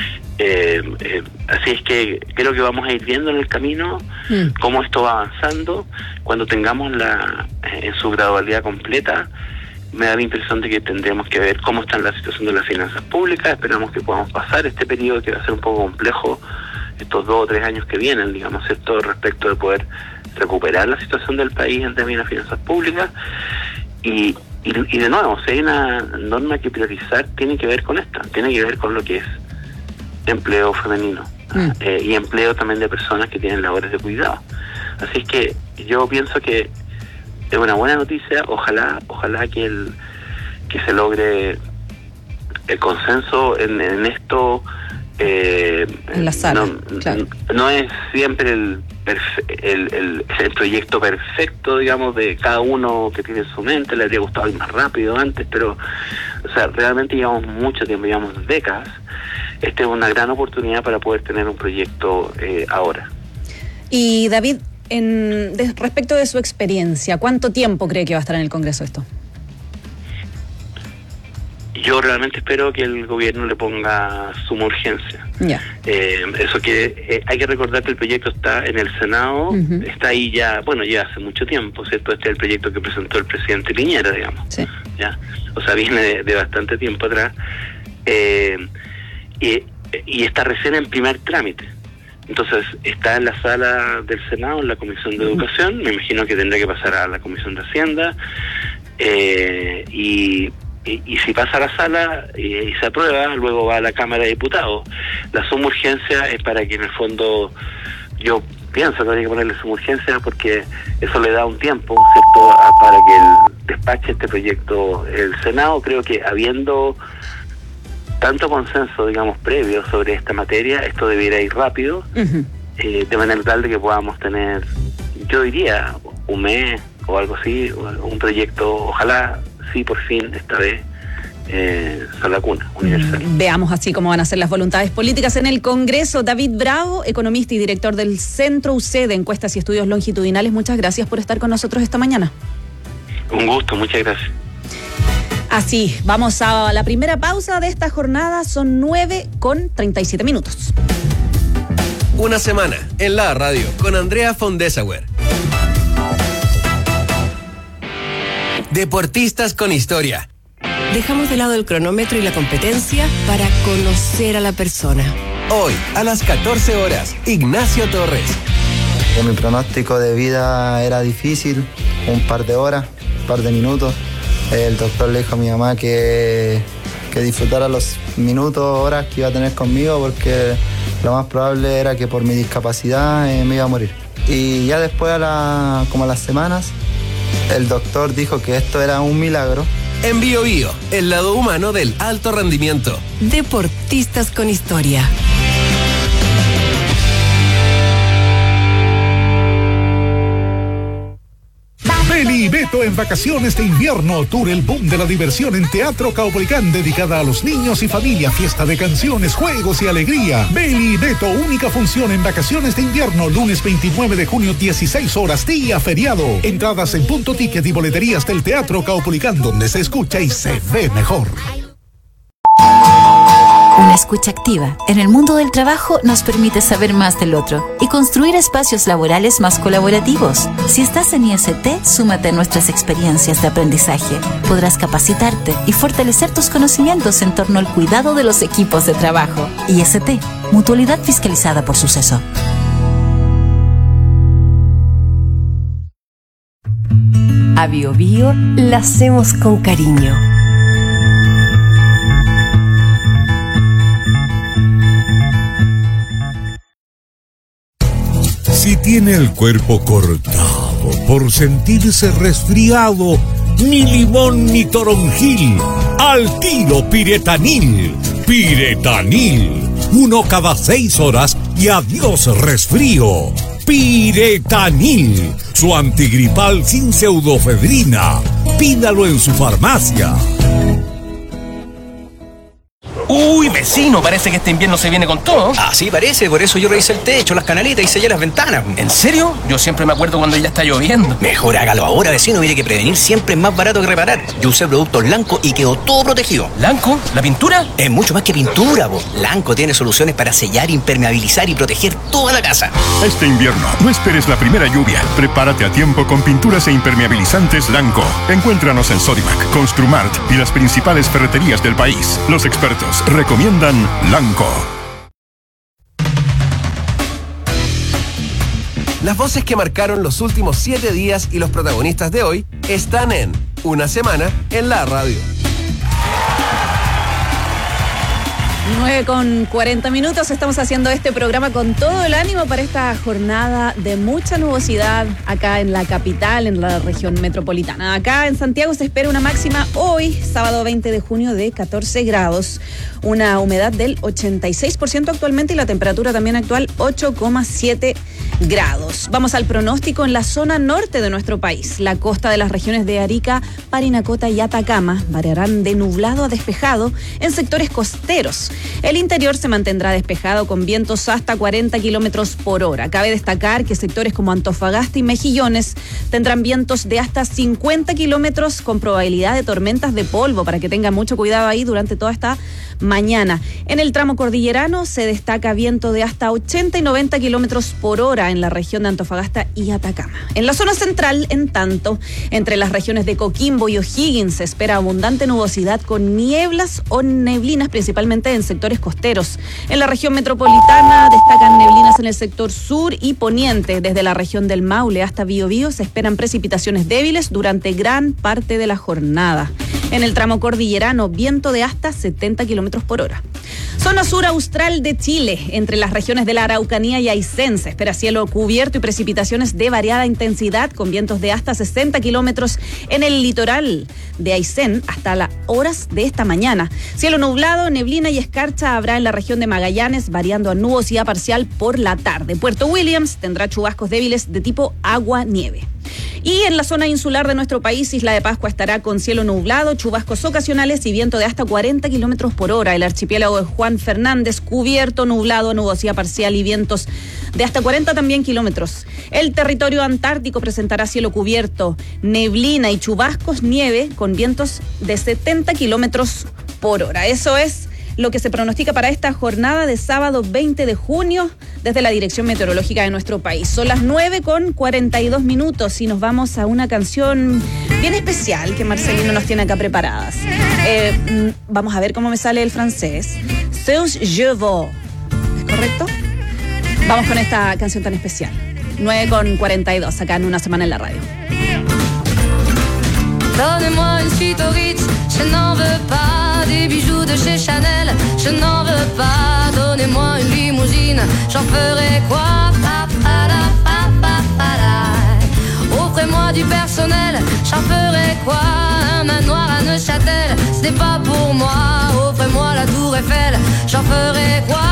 Así es que creo que vamos a ir viendo en el camino cómo esto va avanzando. Cuando tengamos en su gradualidad completa, me da la impresión de que tendremos que ver cómo está la situación de las finanzas públicas. Esperamos que podamos pasar este periodo que va a ser un poco complejo, estos 2 o 3 años que vienen, digamos, ¿cierto?, respecto de poder recuperar la situación del país en términos de finanzas públicas. Y de nuevo, si hay una norma que priorizar, tiene que ver con esta, tiene que ver con lo que es empleo femenino y empleo también de personas que tienen labores de cuidado. Así es que yo pienso que es una buena noticia. Ojalá que se logre el consenso en esto. En la sala, claro. No es siempre el proyecto perfecto, digamos, de cada uno que tiene en su mente. Le habría gustado ir más rápido antes, pero realmente llevamos mucho tiempo, llevamos décadas. Esta es una gran oportunidad para poder tener un proyecto ahora. Y David, respecto de su experiencia, ¿cuánto tiempo cree que va a estar en el Congreso esto? Yo realmente espero que el gobierno le ponga suma urgencia. Eso que hay que recordar que el proyecto está en el Senado, está ahí ya, lleva hace mucho tiempo, ¿cierto? Este es el proyecto que presentó el presidente Piñera, digamos. Sí. ¿Ya? O sea, viene de bastante tiempo atrás. Y está recién en primer trámite. Entonces, está en la sala del Senado, en la Comisión de Educación. Me imagino que tendrá que pasar a la Comisión de Hacienda. Y si pasa a la sala y se aprueba, luego va a la Cámara de Diputados. La suma urgencia es para que en el fondo, yo pienso que habría que ponerle suma urgencia porque eso le da un tiempo, ¿cierto?, para que el despache este proyecto el Senado. Creo que habiendo tanto consenso, digamos, previo sobre esta materia, esto debiera ir rápido, de manera tal de que podamos tener, yo diría, un mes o algo así, un proyecto, ojalá sí por fin esta vez sala cuna universal. Veamos así cómo van a ser las voluntades políticas en el Congreso. David Bravo, economista y director del Centro UC de Encuestas y Estudios Longitudinales, muchas gracias por estar con nosotros esta mañana. Un gusto, muchas gracias. Así, vamos a la primera pausa de esta jornada, son 9:37. Una semana en la radio con Andrea Fondesauer. Deportistas con historia. Dejamos de lado el cronómetro y la competencia para conocer a la persona. Hoy, a las 14 horas, Ignacio Torres. Mi pronóstico de vida era difícil, un par de horas, un par de minutos. El doctor le dijo a mi mamá que disfrutara los minutos, horas que iba a tener conmigo, porque lo más probable era que por mi discapacidad me iba a morir. Y ya después, como a las semanas, el doctor dijo que esto era un milagro. En Bio Bio, el lado humano del alto rendimiento. Deportistas con historia. Beli y Beto en vacaciones de invierno. Tour El Boom de la Diversión en Teatro Caupolicán, dedicada a los niños y familia. Fiesta de canciones, juegos y alegría. Beli y Beto, única función en vacaciones de invierno. Lunes 29 de junio, 16 horas, día feriado. Entradas en Punto Ticket y boleterías del Teatro Caupolicán, donde se escucha y se ve mejor. Una escucha activa en el mundo del trabajo nos permite saber más del otro y construir espacios laborales más colaborativos. Si estás en IST, súmate a nuestras experiencias de aprendizaje. Podrás capacitarte y fortalecer tus conocimientos en torno al cuidado de los equipos de trabajo. IST, Mutualidad Fiscalizada por Suceso. A Bio Bio la hacemos con cariño. Si tiene el cuerpo cortado por sentirse resfriado, ni limón ni toronjil, al tiro Piretanil. Piretanil, 1 cada 6 horas y adiós resfrío. Piretanil, su antigripal sin pseudofedrina. Pídalo en su farmacia. Uy, vecino, parece que este invierno se viene con todo. Así parece, por eso yo revisé el techo, las canaletas y sellé las ventanas. ¿En serio? Yo siempre me acuerdo cuando ya está lloviendo. Mejor hágalo ahora, vecino, mire que prevenir siempre es más barato que reparar. Yo usé productos Lanco y quedó todo protegido. ¿Lanco? ¿La pintura? Es mucho más que pintura, po. Lanco tiene soluciones para sellar, impermeabilizar y proteger toda la casa. Este invierno, no esperes la primera lluvia. Prepárate a tiempo con pinturas e impermeabilizantes Lanco. Encuéntranos en Sodimac, Construmart y las principales ferreterías del país. Los expertos recomiendan Lanco. Las voces que marcaron los últimos 7 días y los protagonistas de hoy están en Una Semana en la Radio. 9:40, estamos haciendo este programa con todo el ánimo para esta jornada de mucha nubosidad acá en la capital, en la región metropolitana. Acá en Santiago se espera una máxima hoy, sábado 20 de junio, de 14 grados, una humedad del 86% actualmente y la temperatura también actual 8,7 grados. Vamos al pronóstico en la zona norte de nuestro país. La costa de las regiones de Arica, Parinacota y Atacama variarán de nublado a despejado en sectores costeros. El interior se mantendrá despejado con vientos hasta 40 kilómetros por hora. Cabe destacar que sectores como Antofagasta y Mejillones tendrán vientos de hasta 50 kilómetros con probabilidad de tormentas de polvo, para que tengan mucho cuidado ahí durante toda esta mañana. En el tramo cordillerano se destaca viento de hasta 80 y 90 kilómetros por hora en la región de Antofagasta y Atacama. En la zona central, en tanto, entre las regiones de Coquimbo y O'Higgins se espera abundante nubosidad con nieblas o neblinas, principalmente en sectores costeros. En la región metropolitana destacan neblinas en el sector sur y poniente. Desde la región del Maule hasta Biobío se esperan precipitaciones débiles durante gran parte de la jornada. En el tramo cordillerano, viento de hasta 70 kilómetros por hora. Zona sur austral de Chile, entre las regiones de la Araucanía y Aysén, se espera cielo cubierto y precipitaciones de variada intensidad con vientos de hasta 60 kilómetros en el litoral de Aysén hasta las horas de esta mañana. Cielo nublado, neblina y escarcha habrá en la región de Magallanes, variando a nubosidad parcial por la tarde. Puerto Williams tendrá chubascos débiles de tipo agua-nieve. Y en la zona insular de nuestro país, Isla de Pascua estará con cielo nublado, chubascos ocasionales y viento de hasta 40 kilómetros por hora. El archipiélago de Juan Fernández, cubierto, nublado, nubosidad parcial y vientos de hasta 40 también kilómetros. El territorio antártico presentará cielo cubierto, neblina y chubascos, nieve con vientos de 70 kilómetros por hora. Eso es lo que se pronostica para esta jornada de sábado 20 de junio desde la Dirección Meteorológica de nuestro país. Son las 9:42 y nos vamos a una canción bien especial que Marcelino nos tiene acá preparadas. Vamos a ver cómo me sale el francés. Seus je veux. ¿Es correcto? Vamos con esta canción tan especial. 9:42 acá en Una Semana en la Radio. Donnez-moi une suite au Ritz, je n'en veux pas. Des bijoux de chez Chanel, je n'en veux pas. Donnez-moi une limousine, j'en ferai quoi? Offrez-moi du personnel, j'en ferai quoi? Un manoir à Neuchâtel, ce n'est pas pour moi. Offrez-moi la tour Eiffel, j'en ferai quoi?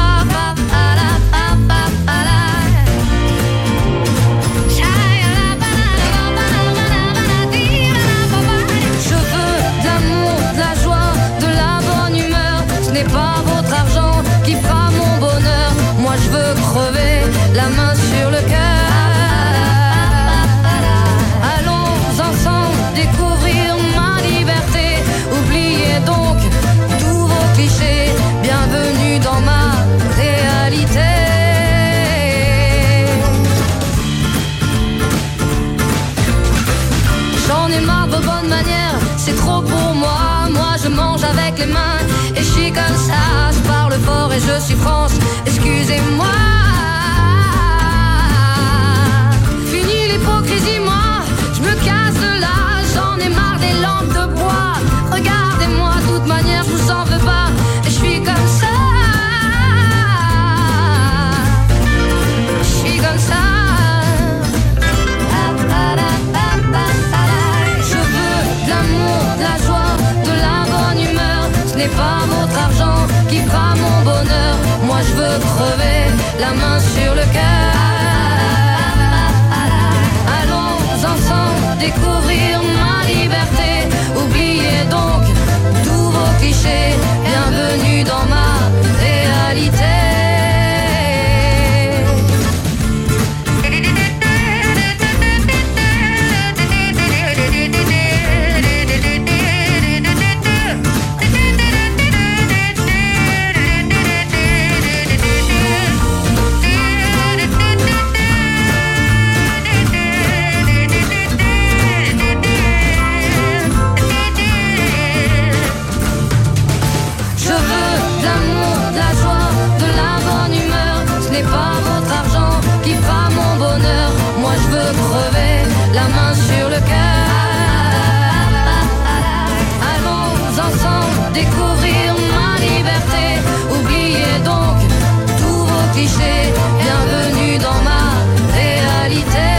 Pas votre argent qui fera mon bonheur. Moi je veux crever la main sur le cœur. Allons ensemble découvrir ma liberté. Oubliez donc tous vos clichés. Bienvenue dans ma réalité. J'en ai marre de vos bonnes manières, c'est trop pour moi. Moi je mange avec les mains. Et je suis comme ça, je parle fort et je suis France, excusez-moi. Fini l'hypocrisie, moi, je me casse de là. J'en ai marre des lampes de bois. Regardez-moi, de toute manière, je vous en veux pas. Et je suis comme ça. Je suis comme ça. Je veux de l'amour, de la joie, de la bonne humeur. Ce n'est pas votre argent qui fera mon bonheur. Moi je veux crever la main sur le cœur. Allons ensemble découvrir ma liberté. Oubliez donc tous vos clichés. Bienvenue dans ma réalité. Pas votre argent qui fera mon bonheur. Moi je veux crever la main sur le cœur. Allons ensemble découvrir ma liberté. Oubliez donc tous vos clichés. Bienvenue dans ma réalité.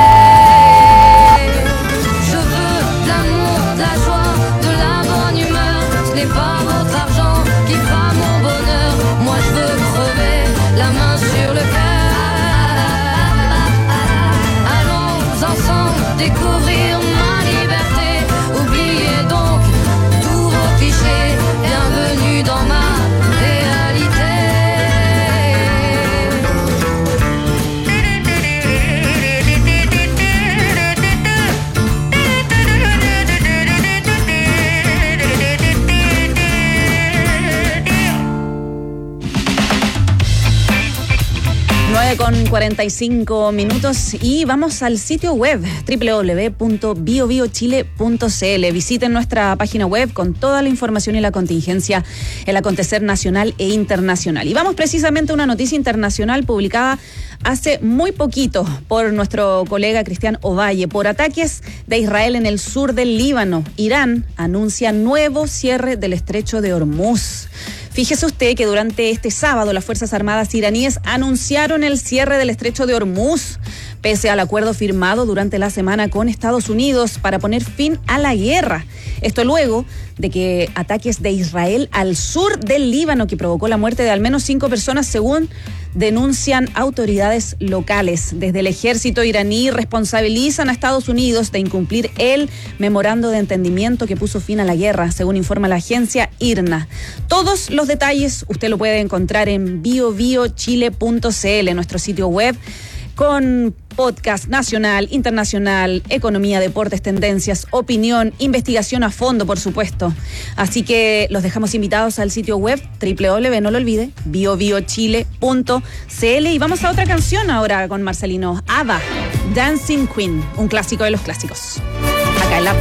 Je veux de l'amour, de la joie, de la bonne humeur. Ce n'est pas votre argent qui fera mon bonheur. Moi je veux crever la main sur le cœur. Allons ensemble découvrir ma liberté. Oubliez donc tous vos clichés. Bienvenue dans ma réalité. Con 45 minutos y vamos al sitio web www.biobiochile.cl. Visiten nuestra página web con toda la información y la contingencia, el acontecer nacional e internacional. Y vamos precisamente a una noticia internacional publicada hace muy poquito por nuestro colega Cristian Ovalle. Por ataques de Israel en el sur del Líbano, Irán anuncia nuevo cierre del estrecho de Hormuz. Fíjese usted que durante este sábado las Fuerzas Armadas iraníes anunciaron el cierre del estrecho de Hormuz, pese al acuerdo firmado durante la semana con Estados Unidos para poner fin a la guerra. Esto luego de que ataques de Israel al sur del Líbano, que provocó la muerte de al menos 5 personas, según denuncian autoridades locales. Desde el ejército iraní responsabilizan a Estados Unidos de incumplir el memorando de entendimiento que puso fin a la guerra, según informa la agencia IRNA. Todos los detalles usted lo puede encontrar en biobiochile.cl, nuestro sitio web, con podcast nacional, internacional, economía, deportes, tendencias, opinión, investigación a fondo, por supuesto. Así que los dejamos invitados al sitio web www, no lo olvide, biobiochile.cl. Y vamos a otra canción ahora con Marcelino. ABBA, Dancing Queen, un clásico de los clásicos. acá en la...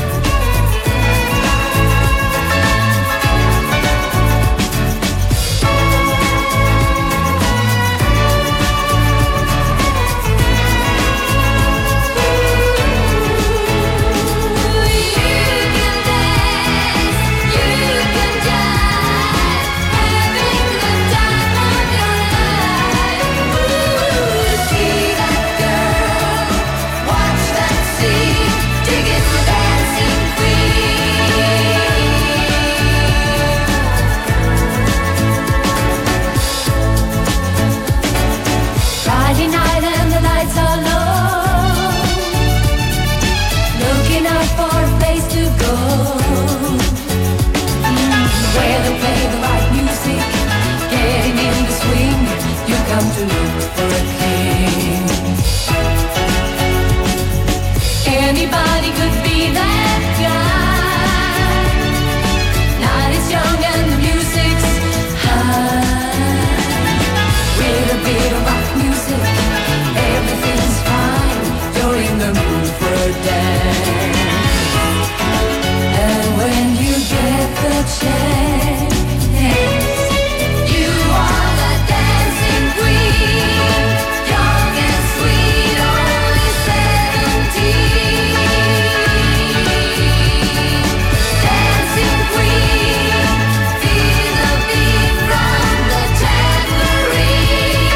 Anybody could be that guy. Night is young and the music's high. With a bit of rock music, everything's fine. You're in the mood for a dance. And when you get the chance, you are the dancing queen. Young and sweet, only 17. Dancing queen, feel the beat from the tambourine.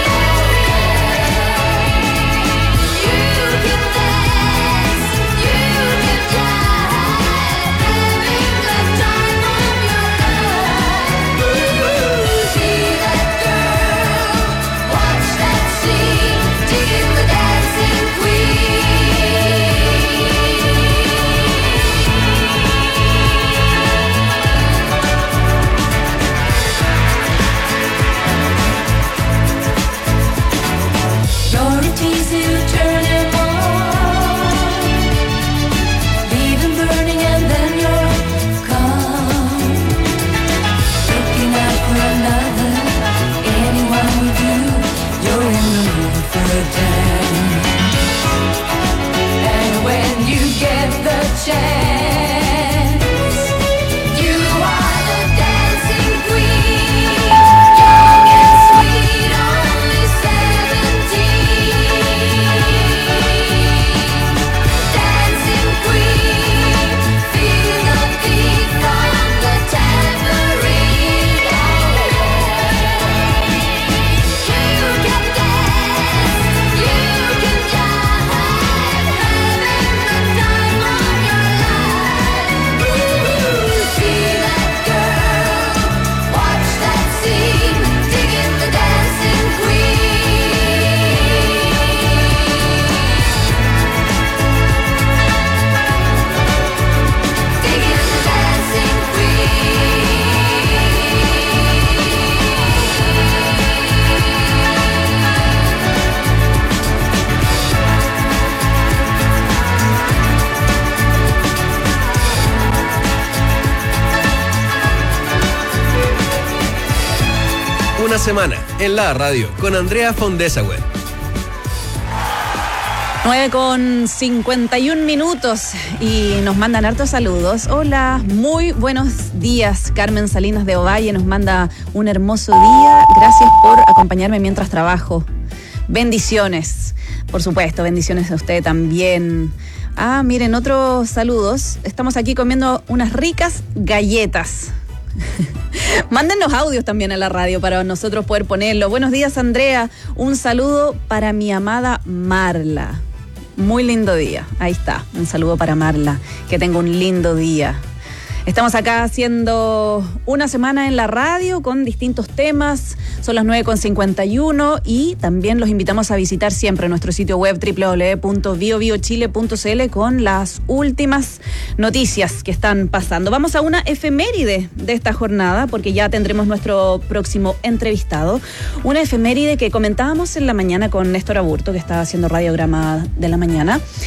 You can dance, you can jive, having the time of your life. Ooh, see that girl, watch that scene, digging the dancing queen. You're a tease to turn him on, leave him burning and then you're gone. Looking out for another, anyone will do. You're in the mood for a dance. And when you get the chance, you are the dancing queen. Young and sweet, only 17. Dancing queen, feel the beat from the tambourine. You can dance, you can jive, having the time of your life. Ooh, see that girl, watch that scene, digging the dancing queen. Digging the dancing Una semana en la radio con Andrea Fondesauer. 9:51 y nos mandan hartos saludos. Hola, muy buenos días. Carmen Salinas de Ovalle nos manda un hermoso día. Gracias por acompañarme mientras trabajo. Bendiciones, por supuesto, bendiciones a usted también. Ah, miren, otros saludos. Estamos aquí comiendo unas ricas galletas. Mándenos audios también a la radio para nosotros poder ponerlo. Buenos días, Andrea. Un saludo para mi amada Marla. Muy lindo día. Ahí está. Un saludo para Marla. Que tenga un lindo día. Estamos acá haciendo una semana en la radio con distintos temas. Son las 9:51 y también los invitamos a visitar siempre nuestro sitio web www.biobiochile.cl con las últimas noticias que están pasando. Vamos a una efeméride de esta jornada porque ya tendremos nuestro próximo entrevistado. Una efeméride que comentábamos en la mañana con Néstor Aburto, que estaba haciendo Radiograma de la Mañana.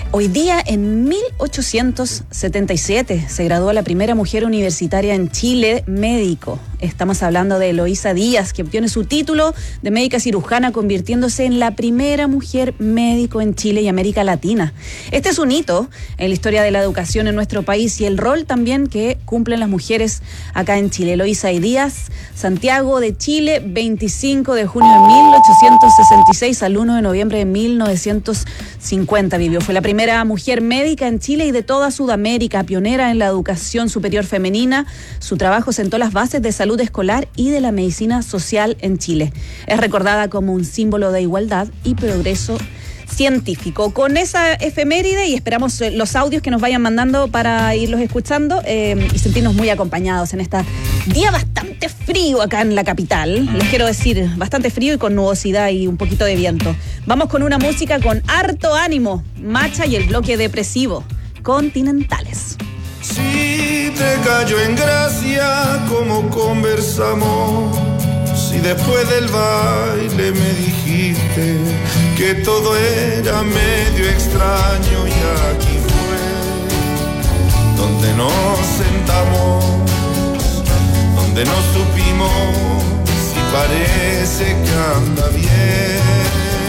Hoy día, en 1877, se graduó la primera mujer universitaria en Chile, médico. Estamos hablando de Eloísa Díaz, que obtiene su título de médica cirujana, convirtiéndose en la primera mujer médico en Chile y América Latina. Este es un hito en la historia de la educación en nuestro país y el rol también que cumplen las mujeres acá en Chile. Eloísa Díaz, Santiago de Chile, 25 de junio de 1866 al 1 de noviembre de 1950 vivió. Fue la primera mujer médica en Chile y de toda Sudamérica, pionera en la educación superior femenina. Su trabajo sentó las bases de salud escolar y de la medicina social en Chile. Es recordada como un símbolo de igualdad y progreso científico. Con esa efeméride, y esperamos los audios que nos vayan mandando para irlos escuchando y sentirnos muy acompañados en este día bastante frío acá en la capital. Les quiero decir, bastante frío y con nubosidad y un poquito de viento. Vamos con una música con harto ánimo, Macha y el bloque depresivo, Continentales. Si te cayó en gracia como conversamos, si después del baile me dijiste que todo era medio extraño y aquí fue donde nos sentamos, donde nos supimos si parece que anda bien,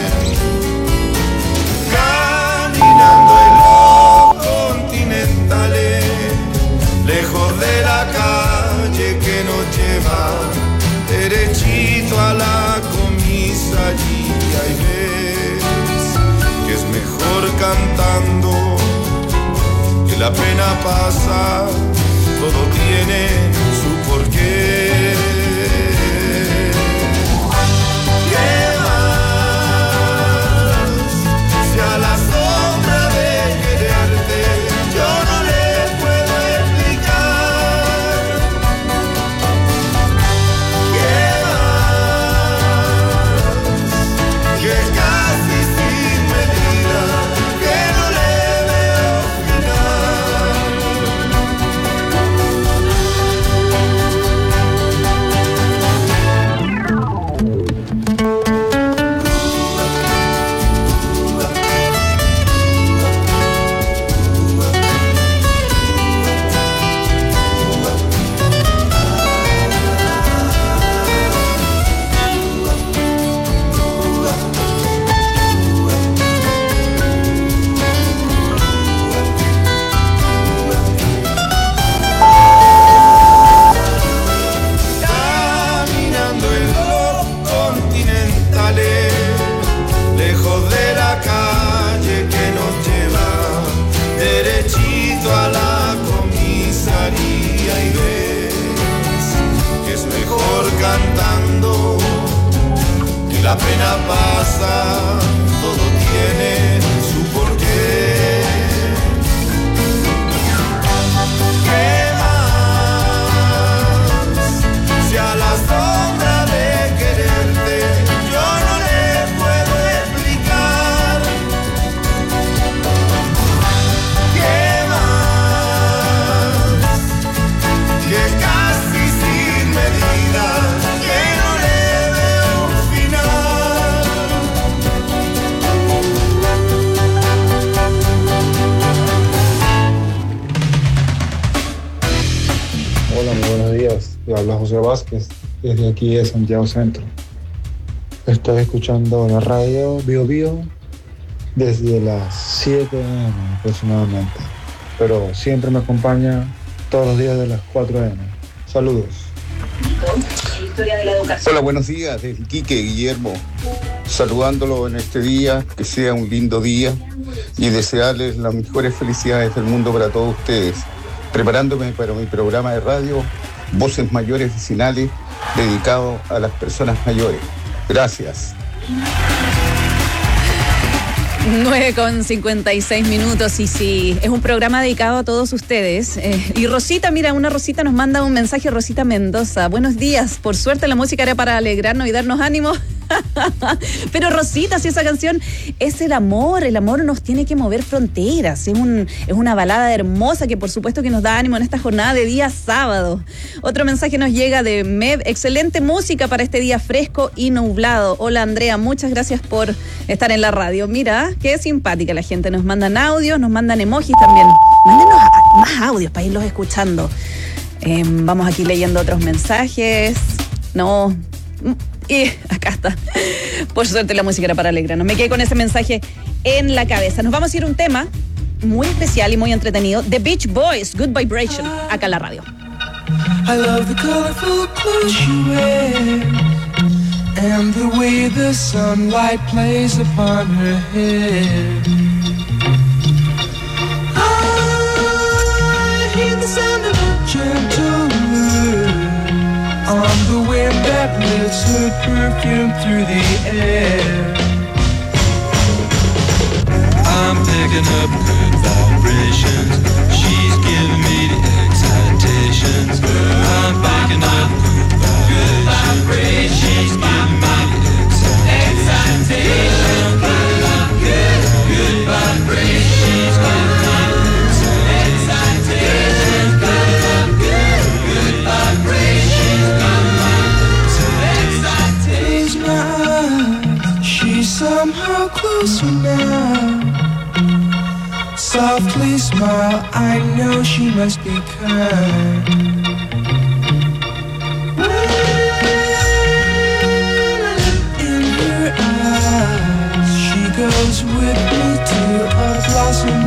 caminando en los continentales, lejos de la calle que nos lleva derechito a la comisaría y ves que es mejor cantando, que la pena pasa, todo tiene su porqué. ¿Qué más? Si a la sombra de quererte yo no le puedo explicar. ¿Qué más? Que casi sin medida, que no le veo caminando en los continentales, lejos de la calle que nos lleva derechito a la comisaría y ves que es mejor cantando, que la pena pasa, todo tiene su porqué. ¿Qué más? Si a la sombra de quererte yo no le puedo explicar. ¿Qué más? Que casi sin medida, que no le veo final. Hola, muy buenos días. Le habla José Vázquez, desde aquí de Santiago Centro. Estoy escuchando la radio Bio Bio desde las 7 a.m. aproximadamente, pero siempre me acompaña todos los días de las 4 a.m. Saludos. Hola, buenos días, desde Iquique, Guillermo. Saludándolo en este día, que sea un lindo día y desearles las mejores felicidades del mundo para todos ustedes. Preparándome para mi programa de radio, Voces Mayores Vecinales, dedicado a las personas mayores. Gracias. 9:56 y sí, es un programa dedicado a todos ustedes. Y Rosita, mira, una Rosita nos manda un mensaje, Rosita Mendoza. Buenos días, por suerte la música era para alegrarnos y darnos ánimo. Pero Rosita, si esa canción es el amor nos tiene que mover fronteras. Es una balada hermosa que por supuesto que nos da ánimo en esta jornada de día sábado. Otro mensaje nos llega de Mev, excelente música para este día fresco y nublado. Hola Andrea, muchas gracias por estar en la radio. Mira, qué simpática la gente, nos mandan audios, nos mandan emojis también. Mándenos más audios para irlos escuchando. Vamos aquí leyendo otros mensajes. No... Y acá está. Por suerte la música era para alegrarnos. Me quedé con ese mensaje en la cabeza. Nos vamos a ir a un tema muy especial y muy entretenido. The Beach Boys, Good Vibration, acá en la radio. I love the colorful clothes you wear and the way the sunlight plays upon her hair. I hear the sound of a gentle word on the wind that lifts her perfume through the air. I'm picking up good vibrations. She's giving me the excitations. I'm picking up good vibrations. She's giving me the excitations. Good vibrations. She's giving me the excitations. Good vibrations. She's somehow closer now. Softly smile, I know she must be kind. In her eyes, she goes with me to a blossom